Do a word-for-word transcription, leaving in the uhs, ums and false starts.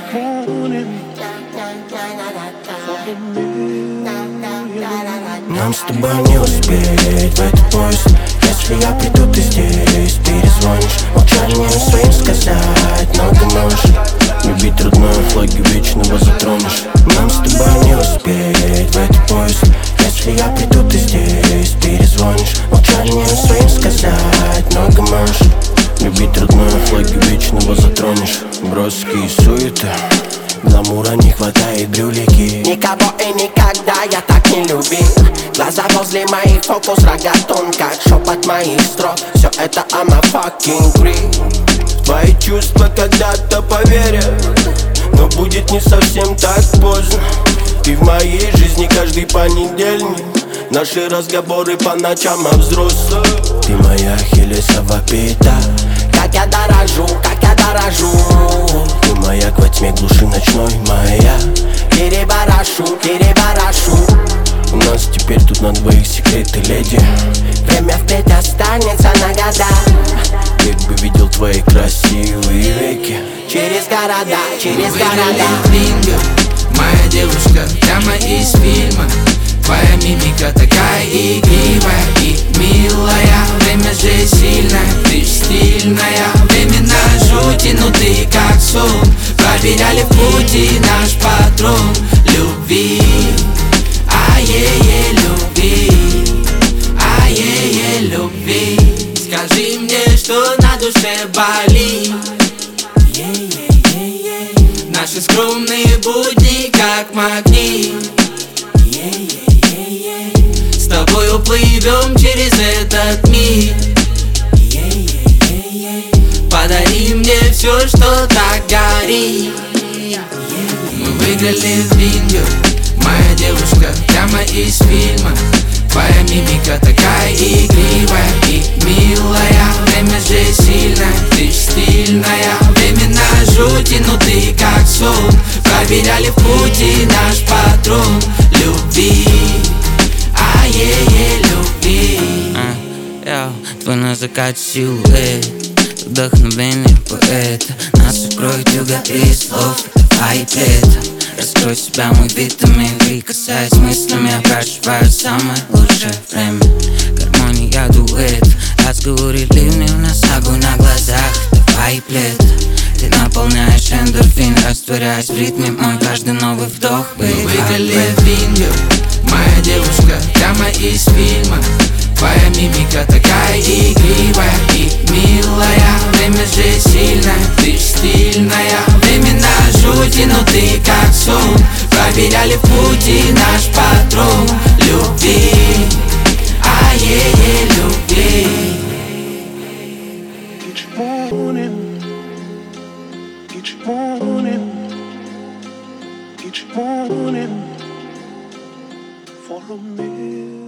Нам с тобой не успеть в этот поезд. Если я приду, ты здесь перезвонишь. Молчанием своим сказать много можешь. Любить родное, флаги вечного затронешь. Нам с тобой не успеть в этот поезд. Если я приду, ты здесь перезвонишь. Молчанием своим сказать много можешь. Любить родное, флаги вечного затронешь. Броски и суета, гламура не хватает, брюлики. Никого и никогда я так не любил. Глаза возле моих, фокус рогатон, как шепот моих строк. Все это I'm a fucking creep. Твои чувства когда-то поверят, но будет не совсем так поздно. И в моей жизни каждый понедельник наши разговоры по ночам о взрослых. Ты моя ахиллесова пята. Как я дорожу, как я дорожу. Ты маяк во тьме глуши ночной, моя. Переборошу, переборошу. У нас теперь тут на двоих секреты, леди. Время впредь останется на года. Как бы видел твои красивые веки. Через города, через города. Фингер, моя девушка прямо из фильма. Твоя мимика такая игривая и милая. Время же сильное, ты ж стильная. Времена жути, ну ты как сон. Проверяли в пути наш патрон любви. Ай-е-е, любви. Ай-е-е, любви. Скажи мне, что на душе болит. Наши скромные будни как магнит. С тобой уплывем через этот мир. Подари мне все, что так горит. Мы выиграли в бинго. Моя девушка прямо из фильма. Твоя мимика такая игривая и милая. Время же сильное, ты ж стильная. Времена жути, ну ты как сон. Проверяли в пути наш патрон любви. Ай-е-е, любви. а, Твой на закате силуэт, вдохновение поэта. Нас укроет юга и слов, давай лето. Раскрой себя, мой витамин, прикасаясь мыслями, я проживаю самое лучшее время. Гармония дуэт, разговоры ливни, у нас огонь на глазах, давай лето. Ты наполняешь эндорфин, растворяясь в ритме, мой каждый новый вдох. Мы выиграли бинго. Моя девушка прямо из фильма. Твоя мимика такая игривая и милая. Время же сильное, ты ж стильная. Времена жути, но ты как сон. Проверяли в пути наш патрон любви. Ай-е-е, любви. Each morning, each morning, each morning, follow me.